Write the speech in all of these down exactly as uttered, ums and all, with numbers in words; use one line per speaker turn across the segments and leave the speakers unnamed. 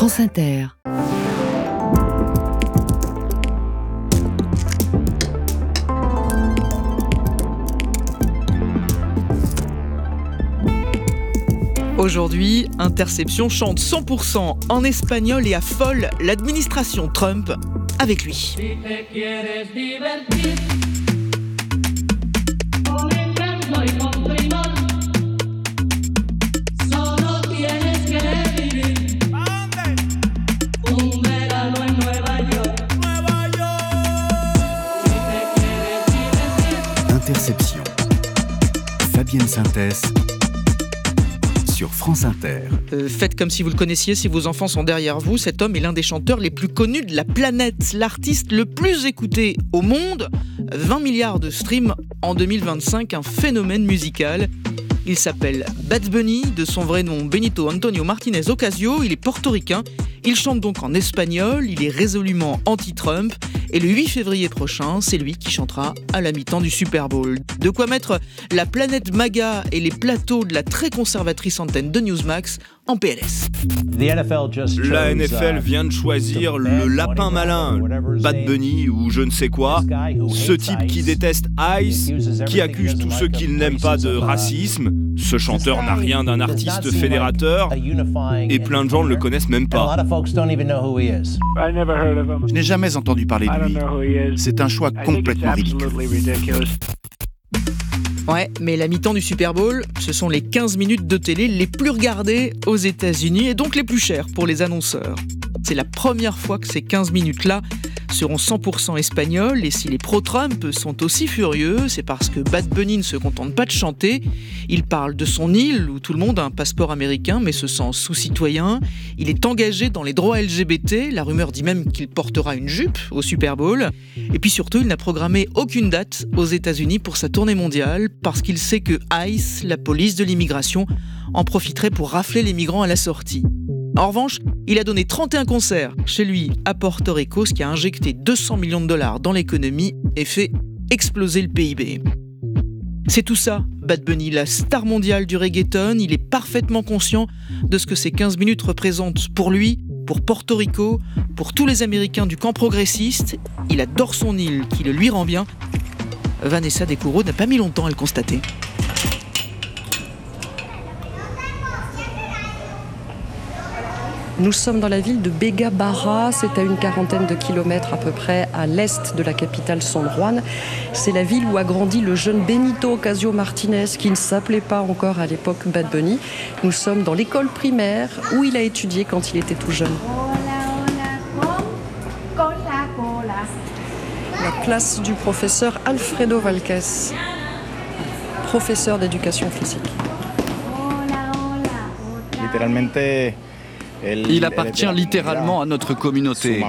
France Inter.
Aujourd'hui, Interception chante cent pour cent en espagnol et affole l'administration Trump avec lui.
Interception. Fabienne Synthèse sur France Inter.
Euh, faites comme si vous le connaissiez, si vos enfants sont derrière vous. Cet homme est l'un des chanteurs les plus connus de la planète, l'artiste le plus écouté au monde. vingt milliards de streams en deux mille vingt-cinq, un phénomène musical. Il s'appelle Bad Bunny, de son vrai nom Benito Antonio Martinez Ocasio. Il est portoricain. Il chante donc en espagnol. Il est résolument anti-Trump. Et le huit février prochain, c'est lui qui chantera à la mi-temps du Super Bowl. De quoi mettre la planète MAGA et les plateaux de la très conservatrice antenne de Newsmax en P L S.
La N F L vient de choisir le lapin malin, Bad Bunny ou je ne sais quoi, ce type qui déteste ICE, qui accuse tous ceux qu'il n'aime pas de racisme. Ce chanteur n'a rien d'un artiste fédérateur et plein de gens ne le connaissent même pas.
Je n'ai jamais entendu parler de lui. C'est un choix complètement ridicule.
Ouais, mais la mi-temps du Super Bowl, ce sont les quinze minutes de télé les plus regardées aux États-Unis et donc les plus chères pour les annonceurs. C'est la première fois que ces quinze minutes-là seront cent pour cent espagnols, et si les pro-Trump sont aussi furieux, c'est parce que Bad Bunny ne se contente pas de chanter. Il parle de son île où tout le monde a un passeport américain mais se sent sous-citoyen. Il est engagé dans les droits L G B T, la rumeur dit même qu'il portera une jupe au Super Bowl. Et puis surtout, il n'a programmé aucune date aux États-Unis pour sa tournée mondiale parce qu'il sait que ICE, la police de l'immigration, en profiterait pour rafler les migrants à la sortie. En revanche, il a donné trente et un concerts chez lui à Porto Rico, ce qui a injecté deux cents millions de dollars dans l'économie et fait exploser le P I B. C'est tout ça, Bad Bunny, la star mondiale du reggaeton. Il est parfaitement conscient de ce que ces quinze minutes représentent pour lui, pour Porto Rico, pour tous les Américains du camp progressiste. Il adore son île qui le lui rend bien. Vanessa Descoureaux n'a pas mis longtemps à le constater.
Nous sommes dans la ville de Bega Barra, c'est à une quarantaine de kilomètres à peu près à l'est de la capitale San Juan. C'est la ville où a grandi le jeune Benito Ocasio Martinez, qui ne s'appelait pas encore à l'époque Bad Bunny. Nous sommes dans l'école primaire où il a étudié quand il était tout jeune. La classe du professeur Alfredo Valquez, professeur d'éducation physique.
Il appartient littéralement à notre communauté.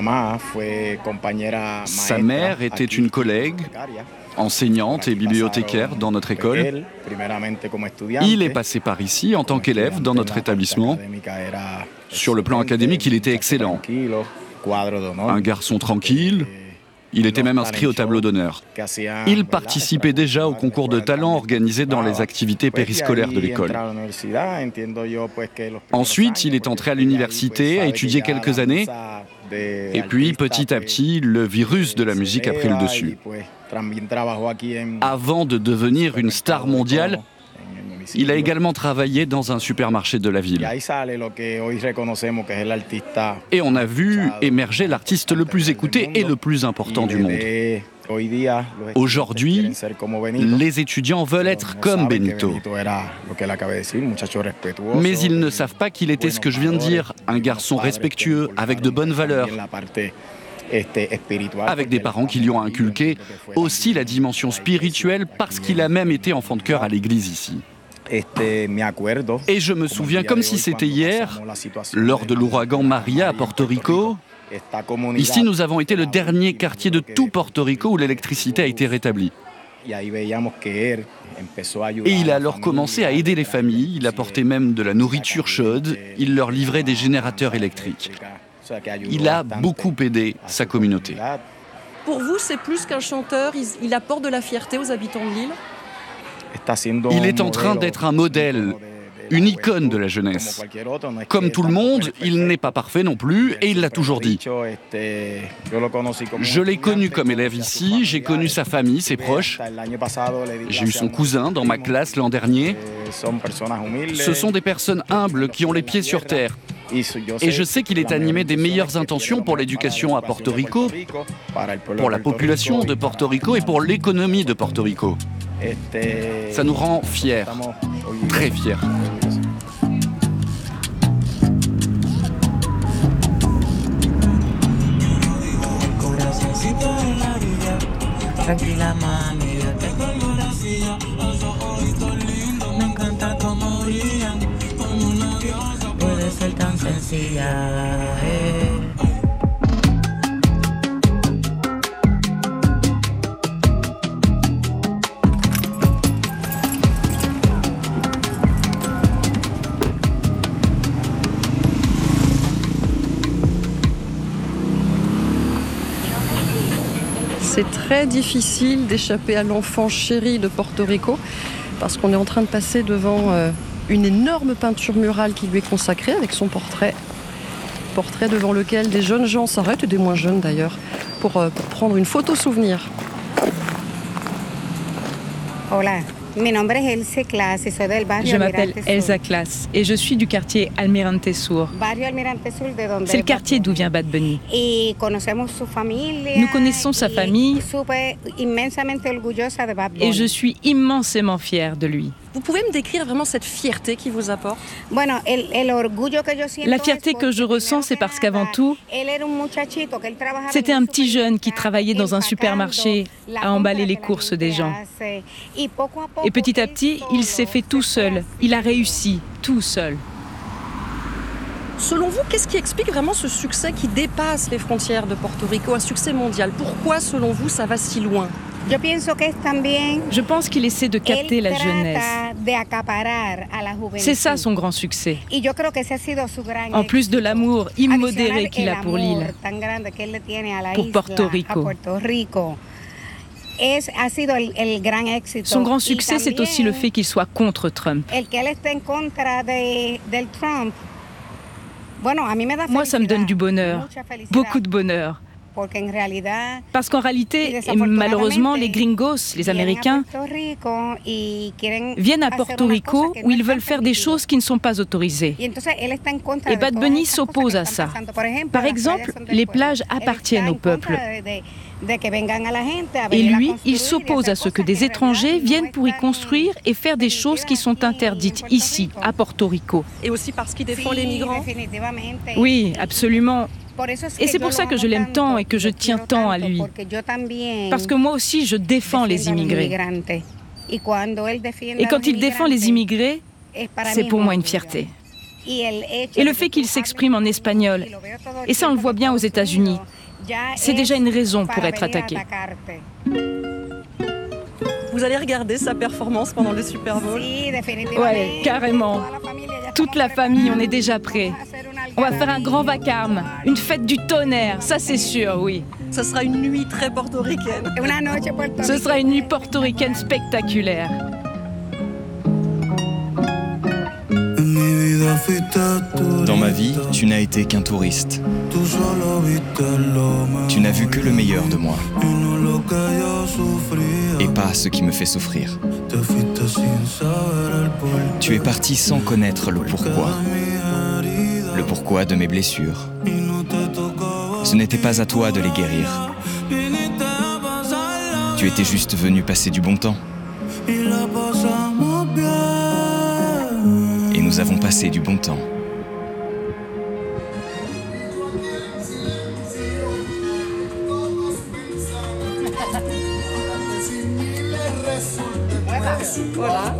Sa mère était une collègue, enseignante et bibliothécaire dans notre école. Il est passé par ici en tant qu'élève dans notre établissement. Sur le plan académique, il était excellent. Un garçon tranquille. Il était même inscrit au tableau d'honneur. Il participait déjà au concours de talent organisé dans les activités périscolaires de l'école. Ensuite, il est entré à l'université, a étudié quelques années, et puis petit à petit, le virus de la musique a pris le dessus. Avant de devenir une star mondiale, il a également travaillé dans un supermarché de la ville. Et on a vu émerger l'artiste le plus écouté et le plus important du monde. Aujourd'hui, les étudiants veulent être comme Benito. Mais ils ne savent pas qu'il était ce que je viens de dire, un garçon respectueux, avec de bonnes valeurs. Avec des parents qui lui ont inculqué aussi la dimension spirituelle parce qu'il a même été enfant de chœur à l'église ici. Et je me souviens comme si c'était hier, lors de l'ouragan Maria à Porto Rico. Ici, nous avons été le dernier quartier de tout Porto Rico où l'électricité a été rétablie. Et il a alors commencé à aider les familles, il apportait même de la nourriture chaude, il leur livrait des générateurs électriques. Il a beaucoup aidé sa communauté.
Pour vous, c'est plus qu'un chanteur, il apporte de la fierté aux habitants de l'île ?
Il est en train d'être un modèle une icône de la jeunesse. Comme tout le monde, il n'est pas parfait non plus, et il l'a toujours dit. Je l'ai connu comme élève ici, j'ai connu sa famille, ses proches. J'ai eu son cousin dans ma classe l'an dernier. Ce sont des personnes humbles qui ont les pieds sur terre. Et je sais qu'il est animé des meilleures intentions pour l'éducation à Porto Rico, pour la population de Porto Rico et pour l'économie de Porto Rico. Ça nous rend fiers, très fiers.
Tranquila mami, yo te pongo la silla, los ojitos lindos, me encanta como brillan, como una diosa, puede ser tan sencilla, eh.
C'est très difficile d'échapper à l'enfant chéri de Porto Rico parce qu'on est en train de passer devant euh, une énorme peinture murale qui lui est consacrée avec son portrait. Portrait devant lequel des jeunes gens s'arrêtent, et des moins jeunes d'ailleurs, pour, euh, pour prendre une photo souvenir.
Hola.
Je m'appelle Elsa Class et je suis du quartier Almirante Sur. C'est le quartier d'où vient Bad Bunny. Nous connaissons sa famille et je suis immensément fière de lui.
Vous pouvez me décrire vraiment cette fierté qui vous apporte ?
La fierté que je ressens, c'est parce qu'avant tout, c'était un petit jeune qui travaillait dans un supermarché à emballer les courses des gens. Et petit à petit, il s'est fait tout seul. Il a réussi tout seul.
Selon vous, qu'est-ce qui explique vraiment ce succès qui dépasse les frontières de Porto Rico, un succès mondial ? Pourquoi, selon vous, ça va si loin ?
Je pense qu'il essaie de capter la jeunesse. C'est ça son grand succès. En plus de l'amour immodéré qu'il a pour l'île, pour Porto Rico. Son grand succès, c'est aussi le fait qu'il soit contre Trump. Moi, ça me donne du bonheur, beaucoup de bonheur. Parce qu'en réalité, et malheureusement, les gringos, les Américains, viennent à Porto Rico où ils veulent faire des choses qui ne sont pas autorisées. Et Bad Bunny s'oppose à ça. Par exemple, les plages appartiennent au peuple. Et lui, il s'oppose à ce que des étrangers viennent pour y construire et faire des choses qui sont interdites ici, à Porto Rico.
Et aussi parce qu'il défend les migrants ?
Oui, absolument. Et c'est pour ça que je l'aime tant et que je tiens tant à lui. Parce que moi aussi, je défends les immigrés. Et quand il défend les immigrés, c'est pour moi une fierté. Et le fait qu'il s'exprime en espagnol, et ça on le voit bien aux États-Unis, c'est déjà une raison pour être attaqué.
Vous allez regarder sa performance pendant le Super Bowl ?
Ouais, carrément. Toute la famille, on est déjà prêts. On va faire un grand vacarme, une fête du tonnerre, ça c'est sûr, oui.
Ce sera une nuit très portoricaine.
Ce sera une nuit portoricaine spectaculaire.
Dans ma vie, tu n'as été qu'un touriste. Tu n'as vu que le meilleur de moi. Et pas ce qui me fait souffrir. Tu es parti sans connaître le pourquoi. Le pourquoi de mes blessures. Ce n'était pas à toi de les guérir. Tu étais juste venu passer du bon temps. Et nous avons passé du bon temps.
Voilà.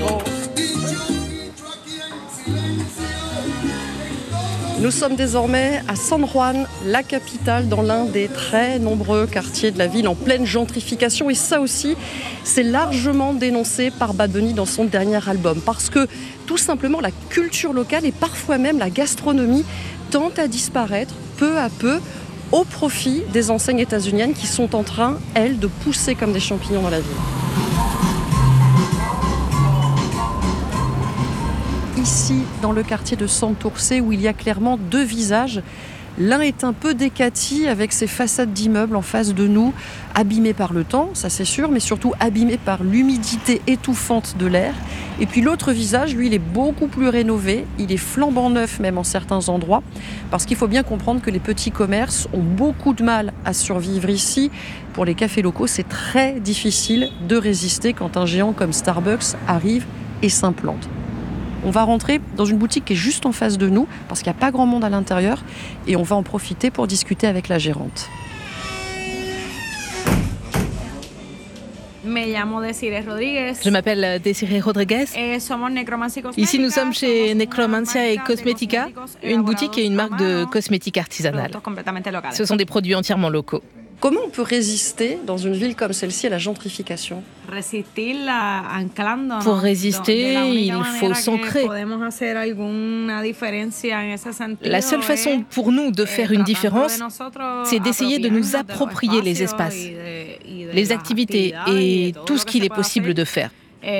Nous sommes désormais à San Juan, la capitale, dans l'un des très nombreux quartiers de la ville en pleine gentrification. Et ça aussi, c'est largement dénoncé par Bad Bunny dans son dernier album. Parce que, tout simplement, la culture locale et parfois même la gastronomie tentent à disparaître peu à peu au profit des enseignes états-uniennes qui sont en train, elles, de pousser comme des champignons dans la ville. ici, dans le quartier de Santurce, où il y a clairement deux visages. L'un est un peu décati avec ses façades d'immeubles en face de nous, abîmées par le temps, ça c'est sûr, mais surtout abîmées par l'humidité étouffante de l'air. Et puis l'autre visage, lui, il est beaucoup plus rénové, il est flambant neuf même en certains endroits, parce qu'il faut bien comprendre que les petits commerces ont beaucoup de mal à survivre ici. Pour les cafés locaux, c'est très difficile de résister quand un géant comme Starbucks arrive et s'implante. On va rentrer dans une boutique qui est juste en face de nous, parce qu'il n'y a pas grand monde à l'intérieur, et on va en profiter pour discuter avec la gérante.
Je m'appelle Desiree Rodriguez. Ici, nous sommes chez Necromancia et Cosmetica, une boutique et une marque de cosmétiques artisanales. Ce sont des produits entièrement locaux.
Comment on peut résister dans une ville comme celle-ci à la gentrification ?
Pour résister, il faut s'ancrer. La seule façon pour nous de faire une différence, c'est d'essayer de nous approprier les espaces, les activités et tout ce qu'il est possible de faire.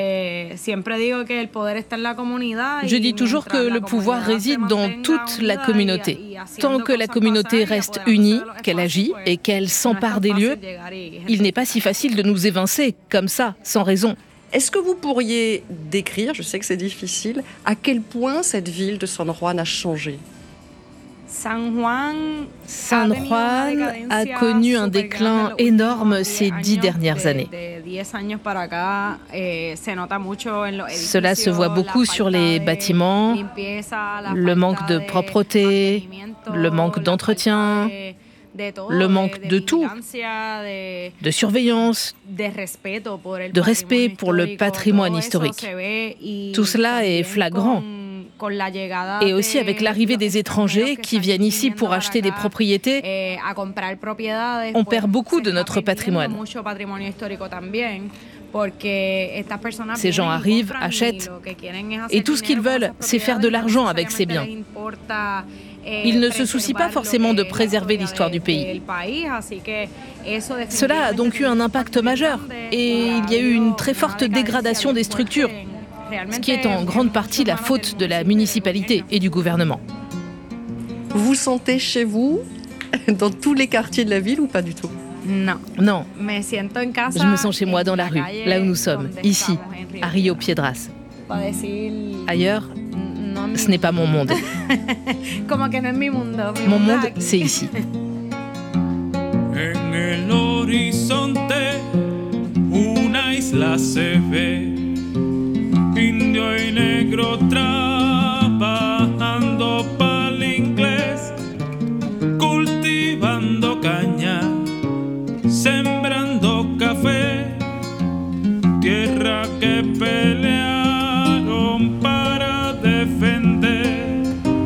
Je dis toujours que le pouvoir réside dans toute la communauté. Tant que la communauté reste unie, qu'elle agit et qu'elle s'empare des lieux, il n'est pas si facile de nous évincer comme ça, sans raison.
Est-ce que vous pourriez décrire, je sais que c'est difficile, à quel point cette ville de San Juan a changé ?
San Juan a connu un déclin énorme ces dix dernières années. Cela se voit beaucoup sur les bâtiments, le manque de propreté, le manque d'entretien, le manque de tout, de surveillance, de respect pour le patrimoine historique. Tout cela est flagrant. Et aussi avec l'arrivée des étrangers qui viennent ici pour acheter des propriétés, on perd beaucoup de notre patrimoine. Ces gens arrivent, achètent, et tout ce qu'ils veulent, c'est faire de l'argent avec ces biens. Ils ne se soucient pas forcément de préserver l'histoire du pays. Cela a donc eu un impact majeur, et il y a eu une très forte dégradation des structures, ce qui est en grande partie la faute de la municipalité et du gouvernement.
Vous vous sentez chez vous, dans tous les quartiers de la ville ou pas du tout ?
Non. Non. Je me sens chez moi dans la rue, là où nous sommes, ici, à Rio Piedras. Ailleurs, ce n'est pas mon monde. Mon monde, c'est ici.
En el horizonte, una isla se ve. Indio y negro trabajando pa'l inglés, cultivando caña, sembrando café, tierra que pelearon para defender.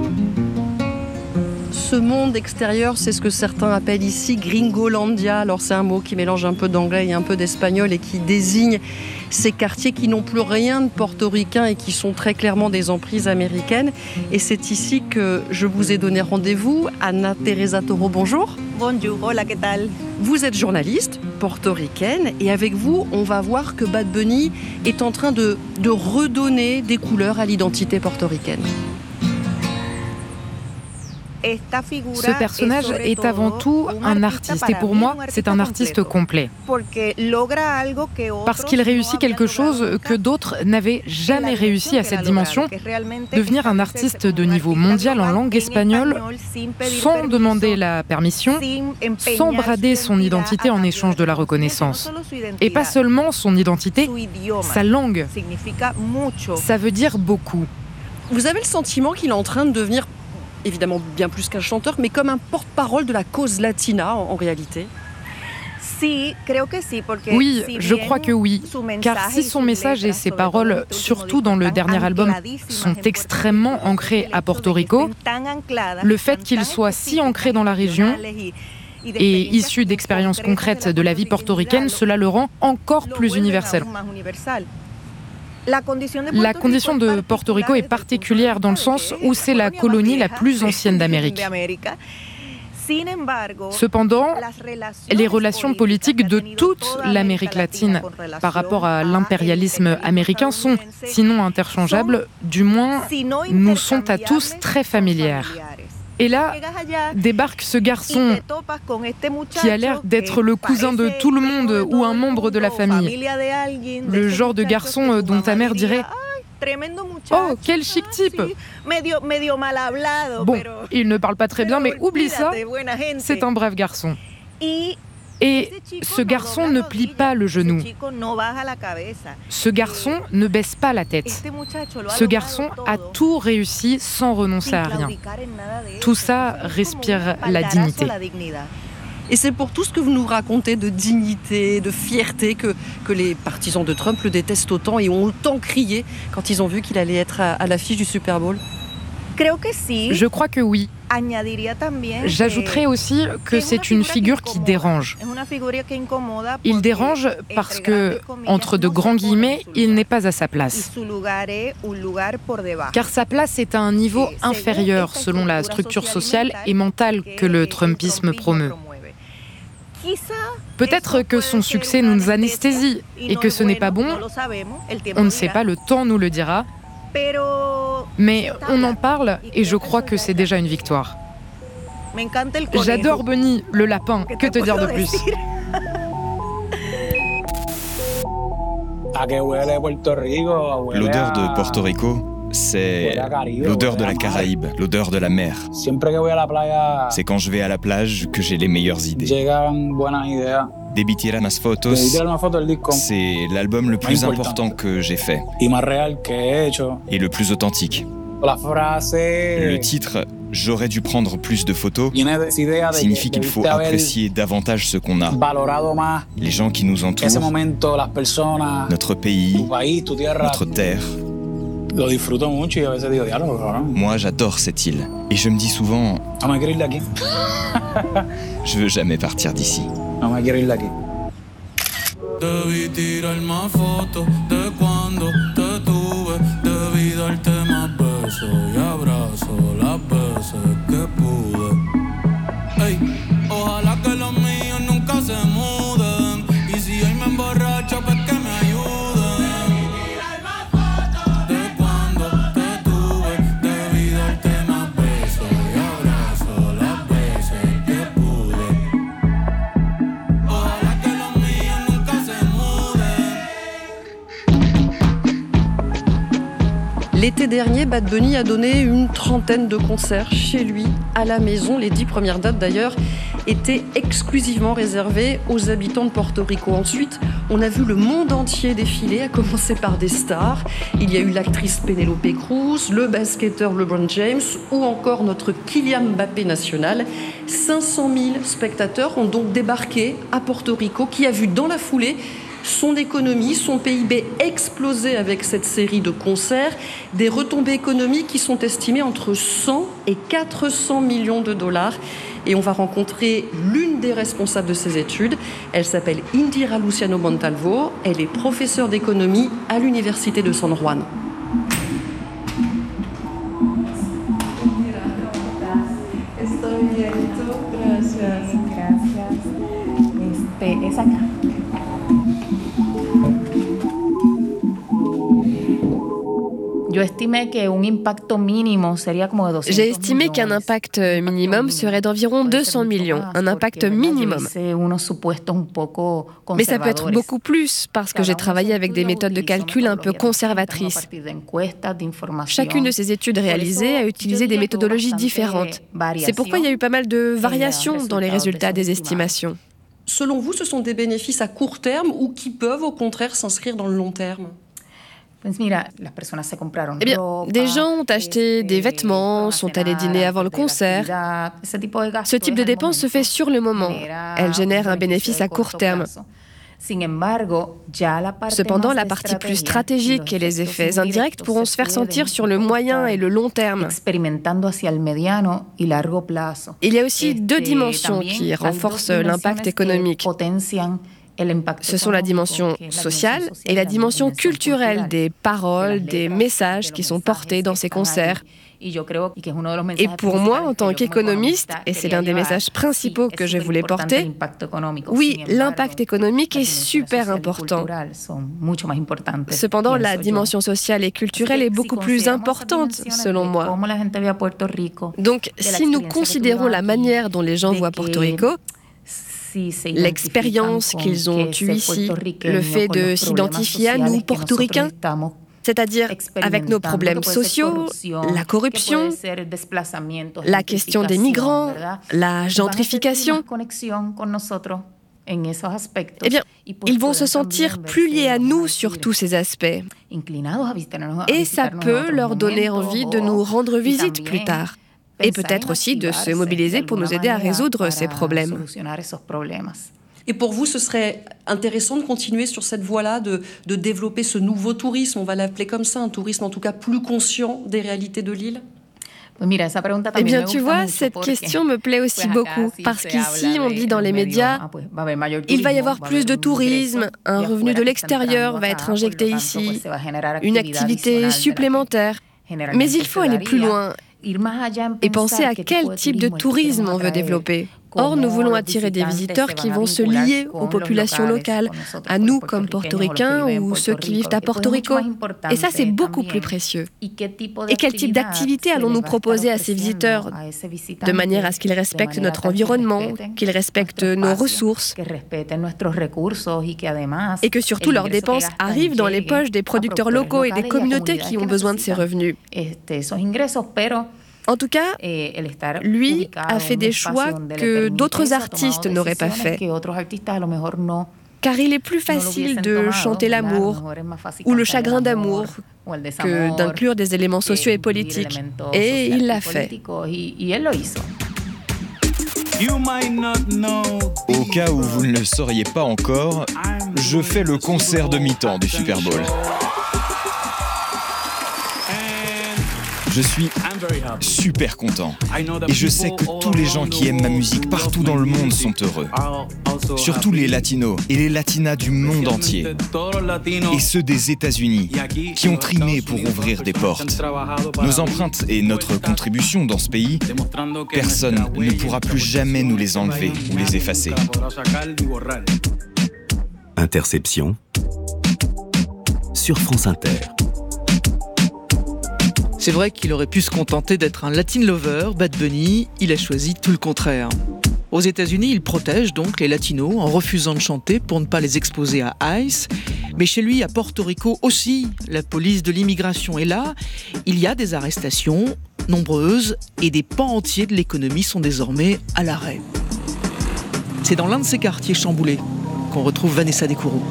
Ce monde extérieur, c'est ce que certains appellent ici Gringolandia. Alors c'est un mot qui mélange un peu d'anglais et un peu d'espagnol et qui désigne ces quartiers qui n'ont plus rien de portoricain et qui sont très clairement des emprises américaines. Et c'est ici que je vous ai donné rendez-vous. Ana Teresa Toro, bonjour.
Bonjour, hola, ¿qué tal?
Vous êtes journaliste portoricaine et avec vous, on va voir que Bad Bunny est en train de, de redonner des couleurs à l'identité portoricaine.
Ce personnage est avant tout un artiste et pour moi, c'est un artiste complet. Parce qu'il réussit quelque chose que d'autres n'avaient jamais réussi à cette dimension, devenir un artiste de niveau mondial en langue espagnole sans demander la permission, sans brader son identité en échange de la reconnaissance. Et pas seulement son identité, sa langue. Ça veut dire beaucoup.
Vous avez le sentiment qu'il est en train de devenir évidemment bien plus qu'un chanteur, mais comme un porte-parole de la cause latina en, en réalité ?
Oui, je crois que oui, car si son message et ses paroles, surtout dans le dernier album, sont extrêmement ancrés à Porto Rico, le fait qu'il soit si ancré dans la région et issu d'expériences concrètes de la vie portoricaine, cela le rend encore plus universel. La condition de Porto Rico est particulière dans le sens où c'est la colonie la plus ancienne d'Amérique. Cependant, les relations politiques de toute l'Amérique latine par rapport à l'impérialisme américain sont, sinon interchangeables, du moins nous sont à tous très familières. Et là, débarque ce garçon qui a l'air d'être le cousin de tout le monde ou un membre de la famille. Le genre de garçon dont ta mère dirait « Oh, quel chic type !» Bon, il ne parle pas très bien, mais oublie ça, c'est un brave garçon. Et ce garçon ne plie pas le genou. Ce garçon ne baisse pas la tête. Ce garçon a tout réussi sans renoncer à rien. Tout ça respire la dignité.
Et c'est pour tout ce que vous nous racontez de dignité, de fierté, que, que les partisans de Trump le détestent autant et ont autant crié quand ils ont vu qu'il allait être à, à l'affiche du Super Bowl.
Je crois que oui. J'ajouterais aussi que c'est une figure qui dérange. Il dérange parce que, entre de grands guillemets, il n'est pas à sa place. Car sa place est à un niveau inférieur selon la structure sociale et mentale que le Trumpisme promeut. Peut-être que son succès nous anesthésie et que ce n'est pas bon, on ne sait pas, le temps nous le dira. Mais on en parle et je crois que c'est déjà une victoire. J'adore Bunny, le lapin, que te dire de plus?
L'odeur de Porto Rico, c'est l'odeur de la Caraïbe, l'odeur de la mer. C'est quand je vais à la plage que j'ai les meilleures idées. Debitira Mas Fotos, c'est l'album le plus important que j'ai fait et le plus authentique. Le titre « J'aurais dû prendre plus de photos » signifie qu'il faut apprécier davantage ce qu'on a. Les gens qui nous entourent, notre pays, notre terre. Moi, j'adore cette île. Et je me dis souvent... Je veux jamais partir d'ici.
Debí tirar más fotos de cuando te tuve. Debí darte más besos y abrazos las veces que pude. Ey, ojalá que los míos nunca se muden. Y si hoy me emborracho, pues que me ayuden. De cuando te tuve. Debí darte más besos y abrazos las veces que pude. Ojalá que los míos nunca se muden.
L'été dernier, Bad Bunny a donné une trentaine de concerts chez lui, à la maison. Les dix premières dates, d'ailleurs, étaient exclusivement réservées aux habitants de Porto Rico. Ensuite, on a vu le monde entier défiler, à commencer par des stars. Il y a eu l'actrice Penélope Cruz, le basketteur LeBron James ou encore notre Kylian Mbappé national. cinq cent mille spectateurs ont donc débarqué à Porto Rico, qui a vu dans la foulée son économie, son P I B exploser avec cette série de concerts, des retombées économiques qui sont estimées entre cent et quatre cents millions de dollars. Et on va rencontrer l'une des responsables de ces études. Elle s'appelle Indira Luciano Montalvo. Elle est professeure d'économie à l'université de San Juan.
J'ai estimé qu'un impact minimum serait d'environ deux cents millions, un impact minimum. Mais ça peut être beaucoup plus, parce que j'ai travaillé avec des méthodes de calcul un peu conservatrices. Chacune de ces études réalisées a utilisé des méthodologies différentes. C'est pourquoi il y a eu pas mal de variations dans les résultats des estimations.
Selon vous, ce sont des bénéfices à court terme ou qui peuvent au contraire s'inscrire dans le long terme ?
Eh bien, des gens ont acheté des vêtements, sont allés dîner avant le concert. Ce type de dépense se fait sur le moment. Elle génère un bénéfice à court terme. Cependant, la partie plus stratégique et les effets indirects pourront se faire sentir sur le moyen et le long terme. Il y a aussi deux dimensions qui renforcent l'impact économique. Ce sont la dimension sociale et la dimension culturelle des paroles, des messages qui sont portés dans ces concerts. Et pour moi, en tant qu'économiste, et c'est l'un des messages principaux que je voulais porter, oui, l'impact économique est super important. Cependant, la dimension sociale et culturelle est beaucoup plus importante, selon moi. Donc, si nous considérons la manière dont les gens voient Porto Rico, l'expérience qu'ils ont eue ici, le fait de s'identifier à nous, portoricains, c'est-à-dire avec nos problèmes sociaux, la corruption, la question des migrants, la gentrification, eh bien, ils vont se sentir plus liés à nous sur tous ces aspects. Et ça peut leur donner envie de nous rendre visite plus tard. Et peut-être aussi de se mobiliser pour nous aider à résoudre ces problèmes.
Et pour vous, ce serait intéressant de continuer sur cette voie-là, de, de développer ce nouveau tourisme, on va l'appeler comme ça, un tourisme en tout cas plus conscient des réalités de l'île ?
Eh bien, tu vois, cette question me plaît aussi beaucoup, parce qu'ici, on dit dans les médias, il va y avoir plus de tourisme, un revenu de l'extérieur va être injecté ici, une activité supplémentaire. Mais il faut aller plus loin et penser à quel type de tourisme on veut développer. Or, nous voulons attirer des visiteurs qui vont se lier aux populations locales, à nous comme portoricains ou ceux qui vivent à Porto Rico. Et ça, c'est beaucoup plus précieux. Et quel type d'activité allons-nous proposer à ces visiteurs, de manière à ce qu'ils respectent notre environnement, qu'ils respectent nos ressources, et que surtout leurs dépenses arrivent dans les poches des producteurs locaux et des communautés qui ont besoin de ces revenus. En tout cas, lui a fait des choix que d'autres artistes n'auraient pas fait. Car il est plus facile de chanter l'amour ou le chagrin d'amour que d'inclure des éléments sociaux et politiques. Et il l'a fait.
Au cas où vous ne le sauriez pas encore, je fais le concert de mi-temps du Super Bowl. Je suis super content et je sais que tous les gens qui aiment ma musique partout dans le monde sont heureux. Surtout les latinos et les latinas du monde entier et ceux des États-Unis qui ont trimé pour ouvrir des portes. Nos empreintes et notre contribution dans ce pays, personne ne pourra plus jamais nous les enlever ou les effacer.
Interception sur France Inter.
C'est vrai qu'il aurait pu se contenter d'être un Latin lover, Bad Bunny, il a choisi tout le contraire. Aux États-Unis, il protège donc les latinos en refusant de chanter pour ne pas les exposer à ICE. Mais chez lui, à Porto Rico aussi, la police de l'immigration est là. Il y a des arrestations, nombreuses, et des pans entiers de l'économie sont désormais à l'arrêt. C'est dans l'un de ces quartiers chamboulés qu'on retrouve Vanessa Descouroux.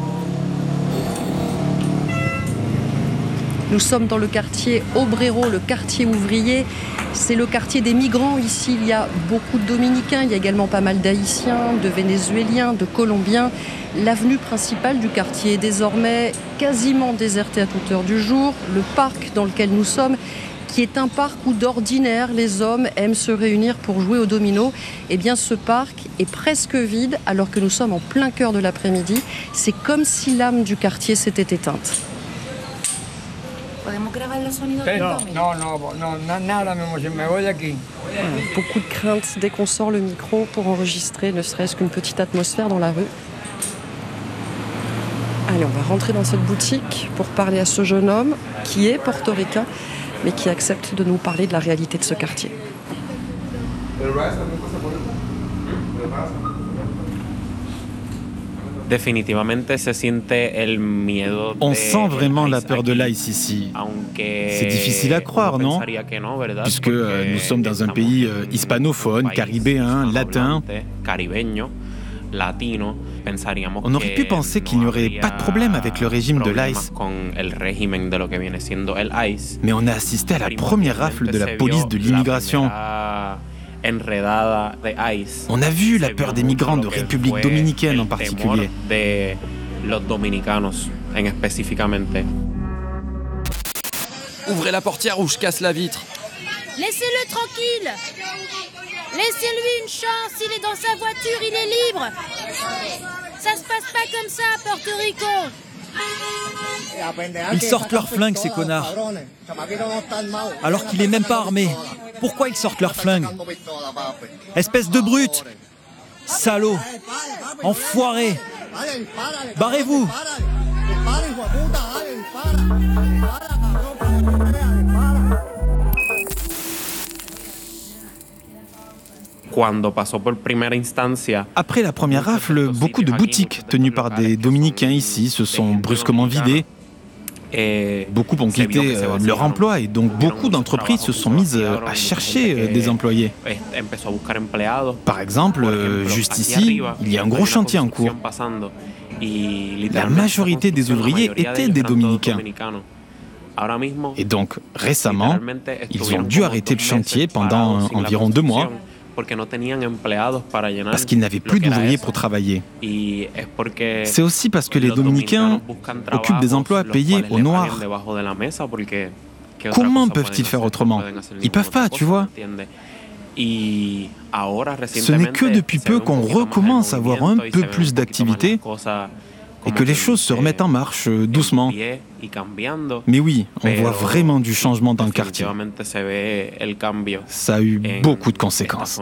Nous sommes dans le quartier Obrero, le quartier ouvrier. C'est le quartier des migrants. Ici, il y a beaucoup de Dominicains. Il y a également pas mal d'Haïtiens, de Vénézuéliens, de Colombiens. L'avenue principale du quartier est désormais quasiment désertée à toute heure du jour. Le parc dans lequel nous sommes, qui est un parc où d'ordinaire les hommes aiment se réunir pour jouer au domino, eh bien ce parc est presque vide alors que nous sommes en plein cœur de l'après-midi. C'est comme si l'âme du quartier s'était éteinte. Beaucoup de crainte dès qu'on sort le micro pour enregistrer ne serait-ce qu'une petite atmosphère dans la rue. Allez, on va rentrer dans cette boutique pour parler à ce jeune homme qui est portoricain mais qui accepte de nous parler de la réalité de ce quartier.
On sent vraiment la peur de l'ICE ici. C'est difficile à croire, non? Puisque euh, nous sommes dans un pays euh, hispanophone, caribéen, latin. On aurait pu penser qu'il n'y aurait pas de problème avec le régime de l'ICE. Mais on a assisté à la première rafle de la police de l'immigration. On a vu la peur des migrants de République dominicaine en particulier.
Ouvrez la portière ou je casse la vitre.
Laissez-le tranquille. Laissez-lui une chance, il est dans sa voiture, il est libre. Ça se passe pas comme ça à Porto Rico.
Ils sortent leurs flingues, ces connards. Alors qu'il est même pas armé. Pourquoi ils sortent leurs flingues? Espèce de brute! Salaud! Enfoiré! Barrez-vous!
Après la première rafle, beaucoup de boutiques tenues par des dominicains ici se sont brusquement vidées. Beaucoup ont quitté euh, leur emploi et donc beaucoup d'entreprises se sont mises euh, à chercher euh, des employés. Par exemple, euh, juste ici, il y a un gros chantier en cours. La majorité des ouvriers étaient des Dominicains. Et donc, récemment, ils ont dû arrêter le chantier pendant euh, environ deux mois parce qu'ils n'avaient plus d'ouvriers pour travailler. C'est aussi parce que les Dominicains occupent des emplois payés au noir. Comment peuvent-ils faire autrement? Ils peuvent pas, tu vois. Ce n'est que depuis peu qu'on recommence à avoir un peu plus d'activité et que les choses se remettent en marche euh, doucement. Mais oui, on voit vraiment du changement dans le quartier. Ça a eu beaucoup de conséquences.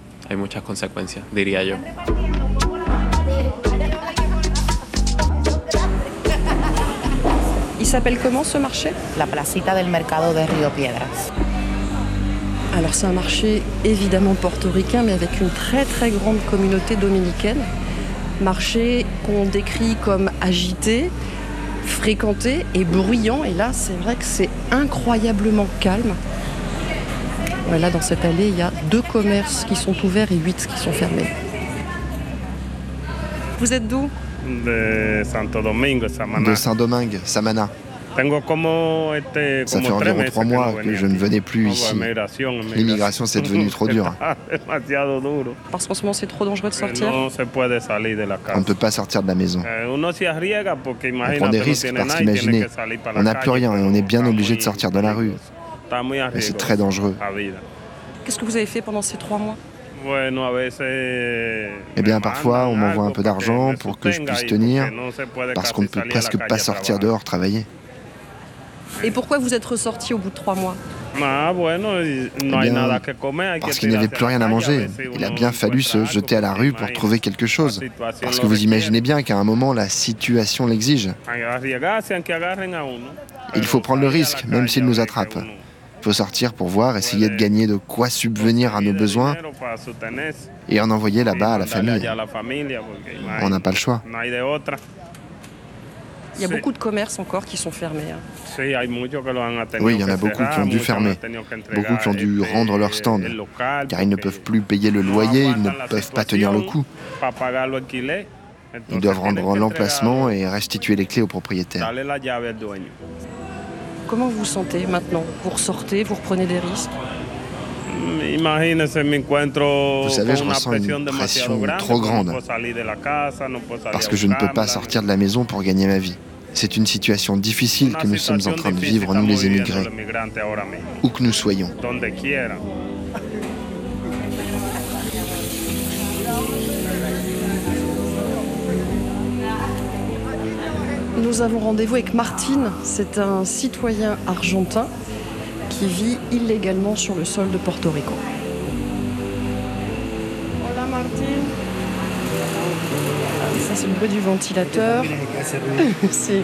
Il s'appelle comment ce marché?
La placita del mercado de Río Piedras.
Alors c'est un marché évidemment portoricain, mais avec une très très grande communauté dominicaine. Marché qu'on décrit comme agité, fréquenté et bruyant. Et là, c'est vrai que c'est incroyablement calme. Là, dans cette allée, il y a deux commerces qui sont ouverts et huit qui sont fermés. Vous êtes d'où?
De Santo Domingo, Samana.
De Saint-Domingue, Samana. Ça fait environ trois mois que je ne venais plus ici. L'immigration, c'est devenu trop dur.
Parce qu'en ce moment, c'est trop dangereux de sortir.
On ne peut pas sortir de la maison. On prend des risques parce qu'imaginez, on n'a plus rien et on est bien obligé de sortir de la rue. Mais c'est très dangereux.
Qu'est-ce que vous avez fait pendant ces trois mois?
Eh bien, parfois, on m'envoie un peu d'argent pour que je puisse tenir, parce qu'on ne peut presque pas sortir dehors travailler.
Et pourquoi vous êtes ressorti au bout de trois mois?
Eh bien, parce qu'il n'y avait plus rien à manger. Il a bien fallu se jeter à la rue pour trouver quelque chose. Parce que vous imaginez bien qu'à un moment, la situation l'exige. Il faut prendre le risque, même s'il nous attrape. Il faut sortir pour voir, essayer de gagner de quoi subvenir à nos besoins et en envoyer là-bas à la famille. On n'a pas le choix.
Il y a beaucoup de commerces encore qui sont fermés.
Oui, il y en a beaucoup qui ont dû fermer. Beaucoup qui ont dû rendre leur stand, car ils ne peuvent plus payer le loyer, ils ne peuvent pas tenir le coup. Ils doivent rendre l'emplacement et restituer les clés au propriétaire.
Comment vous vous sentez maintenant? Vous ressortez, vous reprenez des risques?
Vous savez, je ressens une pression trop grande parce que je ne peux pas sortir de la maison pour gagner ma vie. C'est une situation difficile que nous sommes en train de vivre, nous les émigrés, où que nous soyons.
Nous avons rendez-vous avec Martine, c'est un citoyen argentin qui vit illégalement sur le sol de Porto Rico. Hola Martine. Ça c'est le bruit du ventilateur. Merci.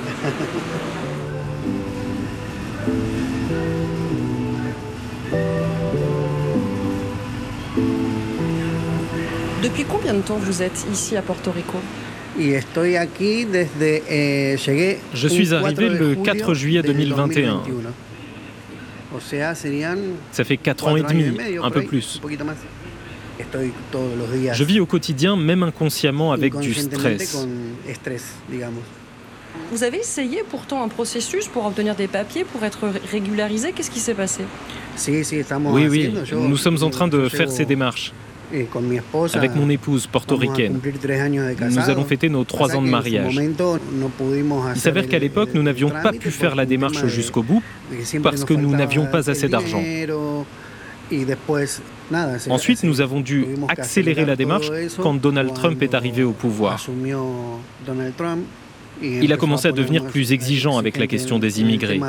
Depuis combien de temps vous êtes ici à Porto Rico?
Je suis arrivé le quatre juillet deux mille vingt et un. Ça fait quatre ans et demi, un peu plus. Je vis au quotidien, même inconsciemment, avec du stress.
Vous avez essayé pourtant un processus pour obtenir des papiers, pour être régularisé. Qu'est-ce qui s'est passé?
Oui, oui, nous sommes en train de faire ces démarches. Avec mon épouse portoricaine. Nous allons fêter nos trois ans de mariage. Il s'avère qu'à l'époque, nous n'avions pas pu faire la démarche jusqu'au bout parce que nous n'avions pas assez d'argent. Ensuite, nous avons dû accélérer la démarche quand Donald Trump est arrivé au pouvoir. Il a commencé à devenir plus exigeant avec la question des immigrés.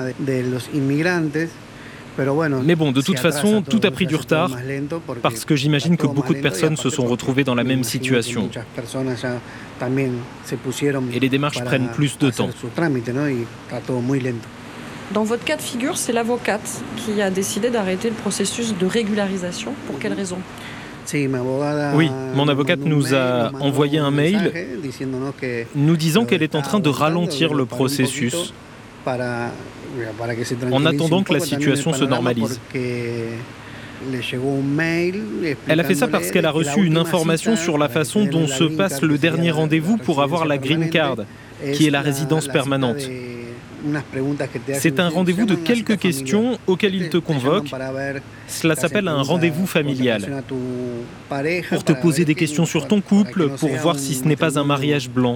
Mais bon, de toute façon, tout a pris du retard parce que j'imagine que beaucoup de personnes se sont retrouvées dans la même situation. Et les démarches prennent plus de temps.
Dans votre cas de figure, c'est l'avocate qui a décidé d'arrêter le processus de régularisation. Pour quelle raison ?
Oui, mon avocate nous a envoyé un mail nous disant qu'elle est en train de ralentir le processus en attendant que la situation se normalise. Elle a fait ça parce qu'elle a reçu une information sur la façon dont se passe le dernier rendez-vous pour avoir la green card, qui est la résidence permanente. C'est un rendez-vous de quelques questions auxquelles il te convoque. Cela s'appelle un rendez-vous familial. Pour te poser des questions sur ton couple, pour voir si ce n'est pas un mariage blanc.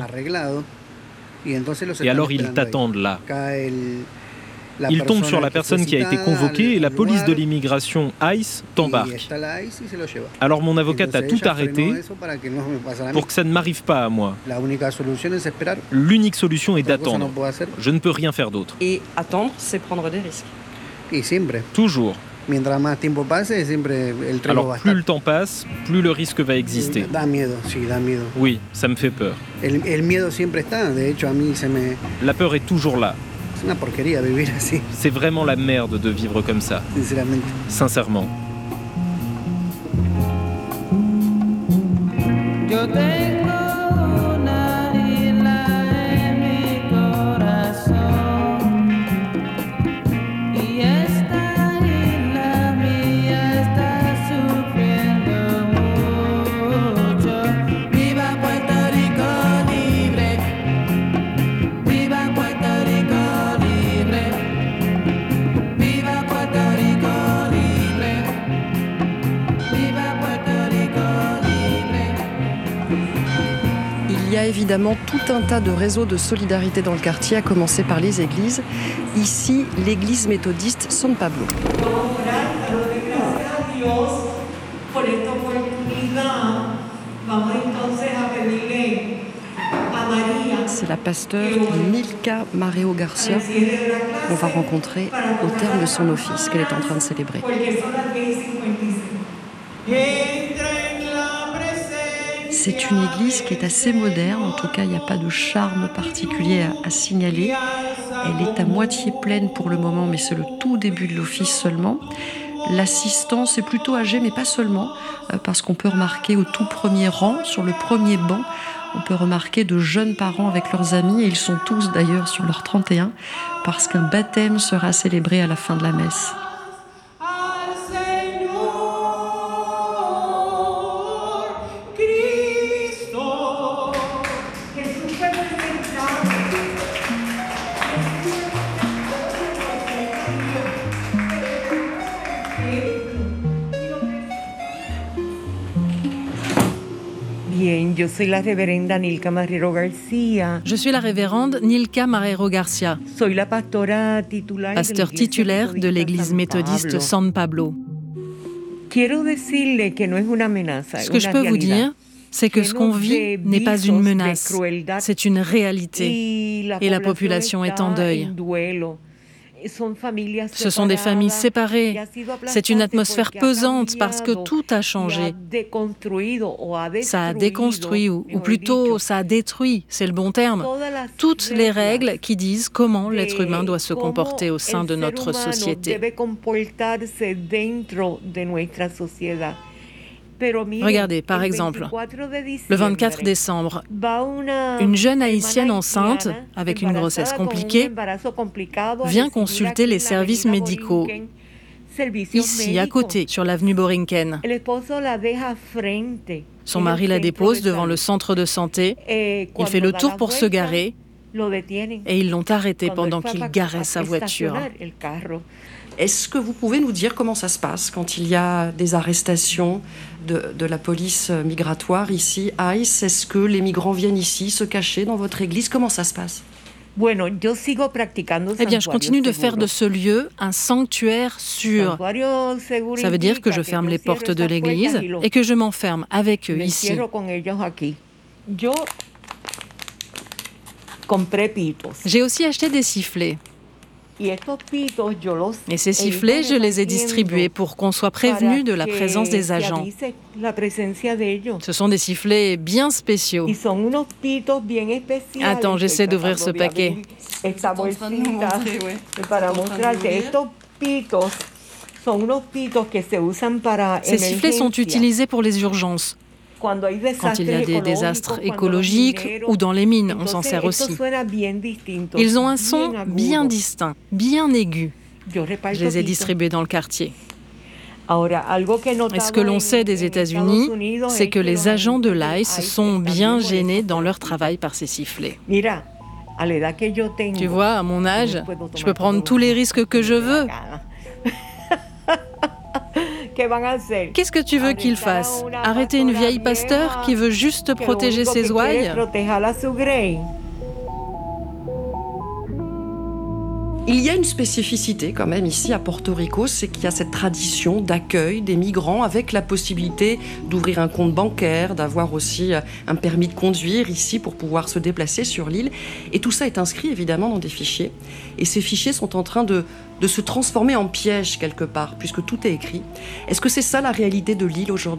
Et alors ils t'attendent là. Ils tombent sur la personne qui a été convoquée et la police de l'immigration, ICE, t'embarque. Alors mon avocate a tout arrêté pour que ça ne m'arrive pas à moi. L'unique solution est d'attendre. Je ne peux rien faire d'autre.
Et attendre, c'est prendre des risques.
Toujours. Alors plus le temps passe, plus le risque va exister. Oui, ça me fait peur. La peur est toujours là. C'est vraiment la merde de vivre comme ça. Sincèrement.
Il y a évidemment tout un tas de réseaux de solidarité dans le quartier, à commencer par les églises. Ici, l'église méthodiste San Pablo. C'est la pasteure Nilka Mareo Garcia qu'on va rencontrer au terme de son office qu'elle est en train de célébrer. C'est une église qui est assez moderne, en tout cas il n'y a pas de charme particulier à, à signaler. Elle est à moitié pleine pour le moment, mais c'est le tout début de l'office seulement. L'assistance est plutôt âgée, mais pas seulement, parce qu'on peut remarquer au tout premier rang, sur le premier banc, on peut remarquer de jeunes parents avec leurs amis, et ils sont tous d'ailleurs sur leur trente et un, parce qu'un baptême sera célébré à la fin de la messe.
Je suis la révérende Nilka Marero Garcia.
Je suis la révérende Nilka Marero Garcia, pasteur titulaire de l'église méthodiste San Pablo. Ce que je peux vous dire, c'est que ce qu'on vit n'est pas une menace, c'est une réalité, et la population est en deuil. Ce sont des familles séparées. C'est une atmosphère pesante parce que tout a changé. Ça a déconstruit, ou, ou plutôt ça a détruit, c'est le bon terme, toutes les règles qui disent comment l'être humain doit se comporter au sein de notre société. Regardez, par exemple, le vingt-quatre décembre, une jeune haïtienne enceinte, avec une grossesse compliquée, vient consulter les services médicaux, ici, à côté, sur l'avenue Borinquen. Son mari la dépose devant le centre de santé, il fait le tour pour se garer, et ils l'ont arrêté pendant qu'il garait sa voiture.
Est-ce que vous pouvez nous dire comment ça se passe quand il y a des arrestations de, de la police migratoire ici, ICE? Est-ce que les migrants viennent ici se cacher dans votre église? Comment ça se passe?
Eh bien, je continue de faire de ce lieu un sanctuaire sûr. Ça veut dire que je ferme les portes de l'église et que je m'enferme avec eux ici.
J'ai aussi acheté des sifflets. Et ces sifflets, je les ai distribués pour qu'on soit prévenu de la présence des agents. Ce sont des sifflets bien spéciaux. Attends, j'essaie d'ouvrir ce paquet. Ces sifflets sont utilisés pour les urgences. Quand il y a des désastres écologiques ou dans les mines, on s'en sert aussi. Ils ont un son bien distinct, bien aigu. Je les ai distribués dans le quartier. Et ce que l'on sait des États-Unis, c'est que les agents de l'I C E sont bien gênés dans leur travail par ces sifflets. Tu vois, à mon âge, je peux prendre tous les risques que je veux. Qu'est-ce que tu veux qu'ils fassent? Arrêter une vieille pasteur qui veut juste protéger ses ouailles?
Il y a une spécificité quand même ici à Porto Rico, c'est qu'il y a cette tradition d'accueil des migrants avec la possibilité d'ouvrir un compte bancaire, d'avoir aussi un permis de conduire ici pour pouvoir se déplacer sur l'île. Et tout ça est inscrit évidemment dans des fichiers. Et ces fichiers sont en train de, de se transformer en pièges quelque part, puisque tout est écrit. Est-ce que c'est ça la réalité de l'île aujourd'hui ?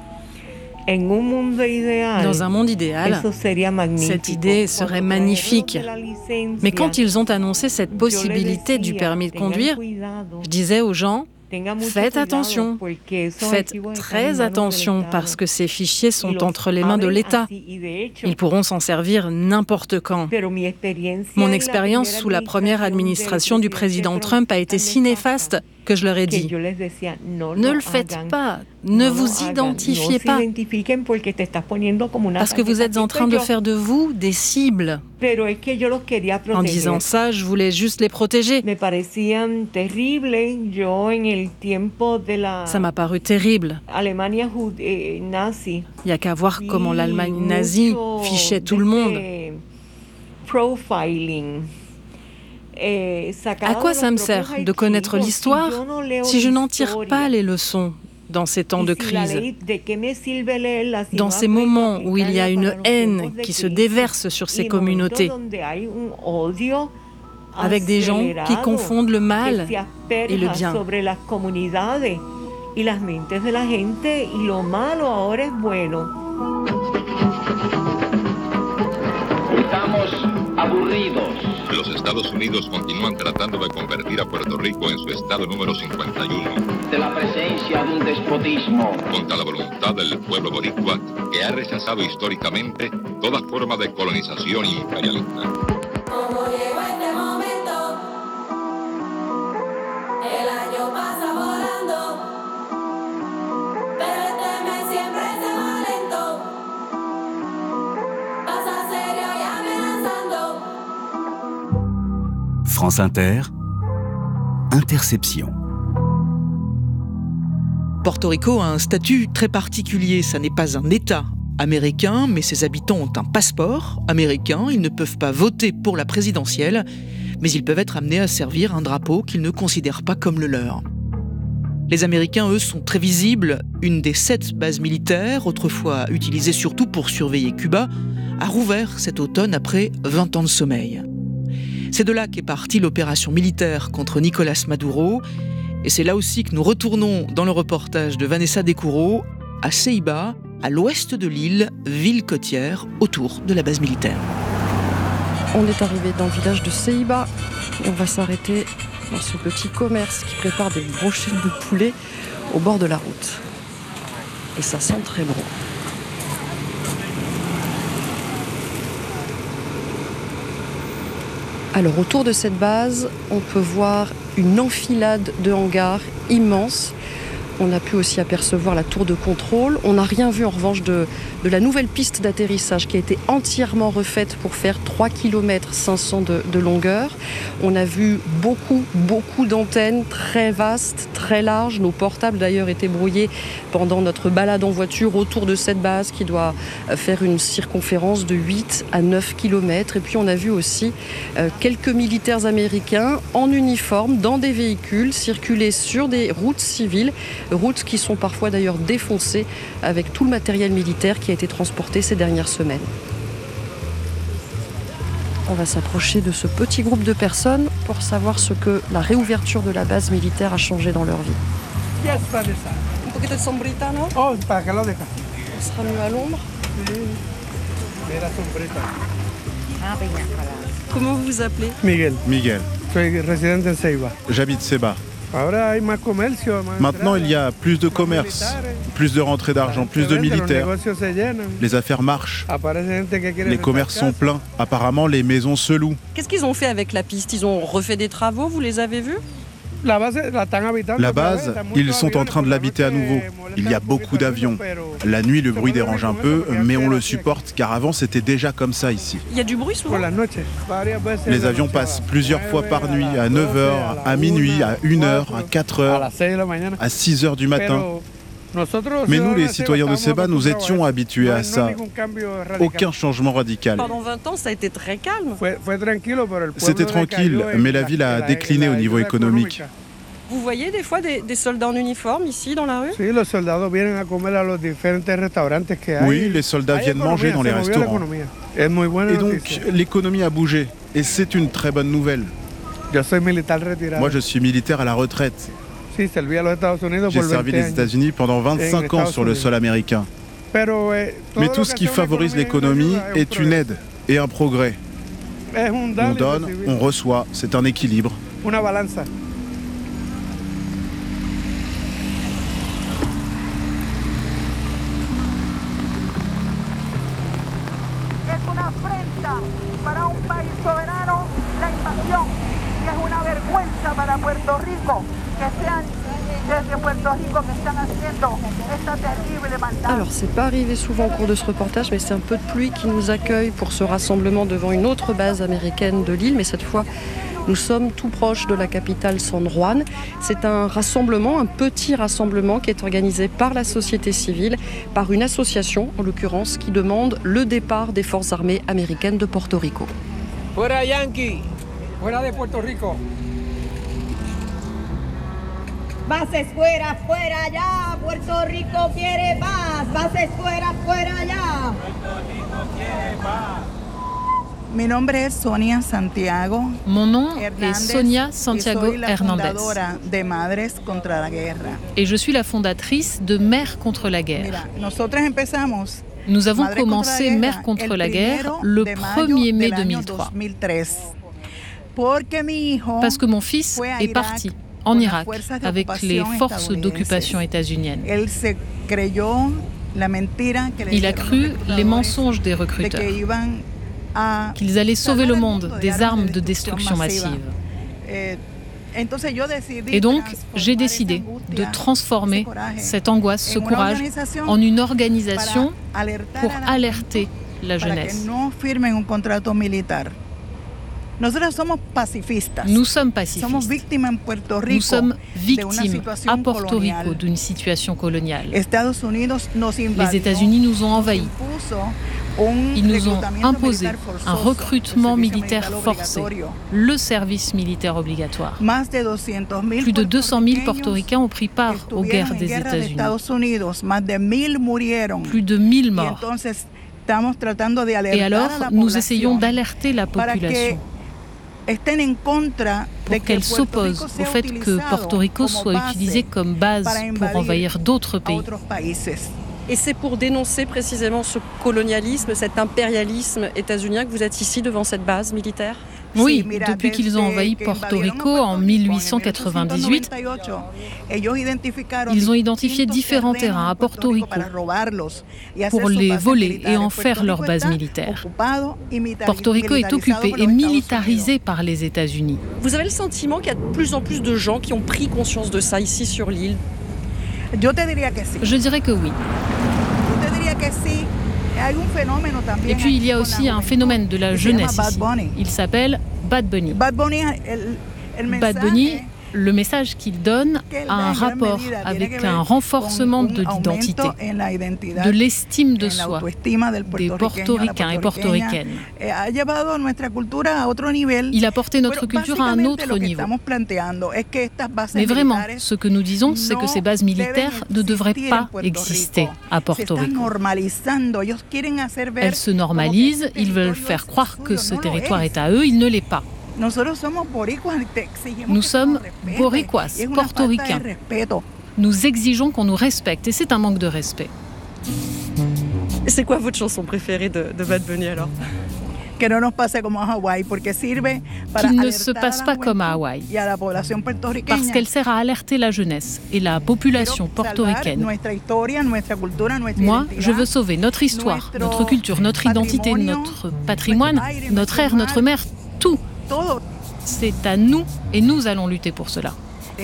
Dans un monde idéal, cette idée serait magnifique. Mais quand ils ont annoncé cette possibilité du permis de conduire, je disais aux gens, faites attention, faites très attention parce que ces fichiers sont entre les mains de l'État. Ils pourront s'en servir n'importe quand. Mon expérience sous la première administration du président Trump a été si néfaste que je leur ai dit, ne le faites pas, ne vous identifiez pas, parce que vous êtes en train de faire de vous des cibles. En disant ça, je voulais juste les protéger. Ça m'a paru terrible. Il n'y a qu'à voir comment l'Allemagne nazie fichait tout le monde. À quoi ça me sert de connaître l'histoire si je n'en tire pas les leçons dans ces temps de crise? Dans ces moments où il y a une haine qui se déverse sur ces communautés, avec des gens qui confondent le mal et le bien.
Los Estados Unidos continúan tratando de convertir a Puerto Rico en su estado número cincuenta y uno. De la presencia de un despotismo. Contra la voluntad del pueblo boricua, que ha rechazado históricamente toda forma de colonización imperialista.
Como llegó este momento, el año pasa volando, pero este mes siempre se va lento, pasa serio y amenazando.
France Inter, Interception.
Porto Rico a un statut très particulier, ça n'est pas un État américain, mais ses habitants ont un passeport américain, ils ne peuvent pas voter pour la présidentielle, mais ils peuvent être amenés à servir un drapeau qu'ils ne considèrent pas comme le leur. Les Américains, eux, sont très visibles. Une des sept bases militaires, autrefois utilisée surtout pour surveiller Cuba, a rouvert cet automne après vingt ans de sommeil. C'est de là qu'est partie l'opération militaire contre Nicolás Maduro. Et c'est là aussi que nous retournons dans le reportage de Vanessa Descoureaux à Ceiba, à l'ouest de l'île, ville côtière autour de la base militaire.
On est arrivé dans le village de Ceiba et on va s'arrêter dans ce petit commerce qui prépare des brochettes de poulet au bord de la route. Et ça sent très bon. Alors autour de cette base, on peut voir une enfilade de hangars immenses. On a pu aussi apercevoir la tour de contrôle. On n'a rien vu en revanche de, de la nouvelle piste d'atterrissage qui a été entièrement refaite pour faire trois kilomètres cinq cents de, de longueur. On a vu beaucoup, beaucoup d'antennes très vastes, très larges. Nos portables d'ailleurs étaient brouillés pendant notre balade en voiture autour de cette base qui doit faire une circonférence de huit à neuf kilomètres. Et puis on a vu aussi euh, quelques militaires américains en uniforme dans des véhicules circuler sur des routes civiles. Routes qui sont parfois d'ailleurs défoncées avec tout le matériel militaire qui a été transporté ces dernières semaines. On va s'approcher de ce petit groupe de personnes pour savoir ce que la réouverture de la base militaire a changé dans leur vie. Un poquito de sombrita, non? Oh, para que lo deja. On sera mieux à l'ombre. Comment vous vous appelez?
Miguel.
Miguel.
Soy residente en Ceiba.
J'habite Ceiba. Maintenant, il y a plus de commerce, plus de rentrées d'argent, plus de militaires. Les affaires marchent. Les commerces sont pleins. Apparemment, les maisons se louent.
Qu'est-ce qu'ils ont fait avec la piste? Ils ont refait des travaux, vous les avez vus?
La base, ils sont en train de l'habiter à nouveau. Il y a beaucoup d'avions. La nuit, le bruit dérange un peu, mais on le supporte car avant, c'était déjà comme ça ici.
Il y a du bruit souvent?
Les avions passent plusieurs fois par nuit, à neuf heures, à minuit, à une heure, à quatre heures, à six heures du matin. Mais nous, les citoyens de Ceiba, nous étions habitués à ça. Aucun changement radical.
Pendant vingt ans, ça a été très calme.
C'était tranquille, mais la ville a décliné au niveau économique.
Vous voyez des fois des, des soldats en uniforme ici dans la rue?
Oui, les soldats viennent manger dans les restaurants. Et donc, l'économie a bougé. Et c'est une très bonne nouvelle. Moi, je suis militaire à la retraite. J'ai servi les États-Unis pendant vingt-cinq ans sur le sol américain. Mais tout ce qui favorise l'économie est une aide et un progrès. On donne, on reçoit, c'est un équilibre.
Alors, c'est pas arrivé souvent au cours de ce reportage, mais c'est un peu de pluie qui nous accueille pour ce rassemblement devant une autre base américaine de l'île, mais cette fois, nous sommes tout proche de la capitale San Juan. C'est un rassemblement, un petit rassemblement qui est organisé par la société civile, par une association, en l'occurrence, qui demande le départ des forces armées américaines de Porto Rico.
Fuera Yankee, fuera de Puerto Rico.
Bases fuera, fuera ya, Puerto Rico quiere paz. Bases fuera, fuera ya. Puerto Rico quiere paz.
Mi nombre es Sonia Santiago.
Mon nom est Sonia Santiago Hernández.
De Madres contra la Guerra.
Et je suis la fondatrice de Mères contre la guerre.
Mira, nosotras empezamos
Nous avons commencé Mères contre la guerre le premier mai deux mille trois. Parce que mon fils est parti en Irak avec les forces d'occupation états-uniennes. Il a cru les mensonges des recruteurs, qu'ils allaient sauver le monde des armes de destruction massive. Et donc, j'ai décidé de transformer cette angoisse, ce courage, en une organisation pour alerter la jeunesse. Nous sommes pacifistes. Nous sommes victimes à Porto Rico d'une situation coloniale. Les États-Unis nous ont envahis. Ils nous ont imposé un recrutement militaire forcé, le service militaire obligatoire. Plus de deux cent mille portoricains ont pris part aux guerres des États-Unis. Plus de mille morts. Et alors, nous essayons d'alerter la population pour qu'elle s'oppose au fait que Porto Rico soit utilisé comme base pour envahir d'autres pays.
Et c'est pour dénoncer précisément ce colonialisme, cet impérialisme états-unien que vous êtes ici devant cette base militaire?
Oui, depuis qu'ils ont envahi Porto Rico en mille huit cent quatre-vingt-dix-huit, ils ont identifié différents terrains à Porto Rico pour les voler et en faire leur base militaire. Porto Rico est occupé et militarisé par les États-Unis.
Vous avez le sentiment qu'il y a de plus en plus de gens qui ont pris conscience de ça ici sur l'île?
Je dirais que oui. Et puis il y a aussi un phénomène de la jeunesse ici. Il s'appelle Bad Bunny. Bad Bunny, Le message qu'il donne a un rapport avec un renforcement de l'identité, de l'estime de soi des portoricains et portoricaines. Il a porté notre culture à un autre niveau. Mais vraiment, ce que nous disons, c'est que ces bases militaires ne devraient pas exister à Porto Rico. Elles se normalisent, ils veulent faire croire que ce territoire est à eux, il ne l'est pas. Nous sommes boricuas, portoricains. Nous exigeons qu'on nous respecte et c'est un manque de respect.
C'est quoi votre chanson préférée de, de Bad Bunny alors ?
Qu'il ne se passe pas comme à Hawaï, parce qu'elle sert à alerter la jeunesse et la population portoricaine. Moi, je veux sauver notre histoire, notre culture, notre identité, notre patrimoine, notre air, notre mer, tout. C'est à nous et nous allons lutter pour cela.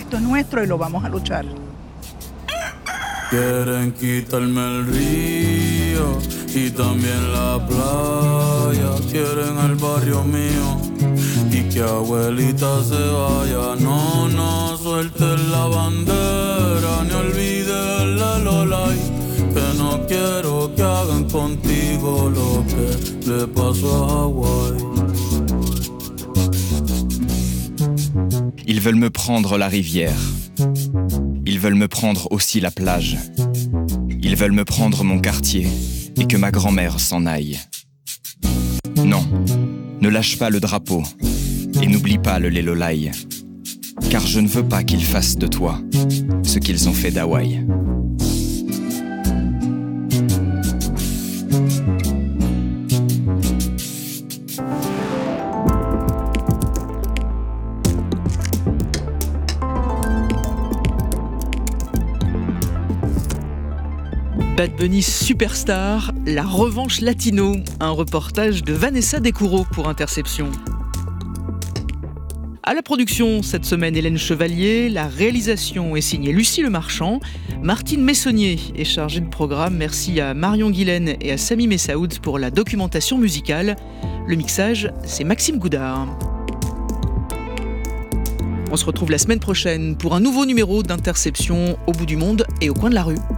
Quieren quitarme el río y también la playa. Quieren el barrio mío y que abuelita se vaya. No, no suelten la bandera ni olviden la lolay. Que no quiero que hagan contigo lo que le pasó a Hawaii.
Ils veulent me prendre la rivière. Ils veulent me prendre aussi la plage. Ils veulent me prendre mon quartier et que ma grand-mère s'en aille. Non, ne lâche pas le drapeau et n'oublie pas le lelolai, car je ne veux pas qu'ils fassent de toi ce qu'ils ont fait d'Hawaï.
Bad Bunny Superstar, la revanche latino, un reportage de Vanessa Descoureaux pour Interception. À la production cette semaine, Hélène Chevalier, la réalisation est signée Lucie Lemarchand, Martine Messonnier est chargée de programme, merci à Marion Guilaine et à Sami Messaoud pour la documentation musicale. Le mixage, c'est Maxime Goudard. On se retrouve la semaine prochaine pour un nouveau numéro d'Interception au bout du monde et au coin de la rue.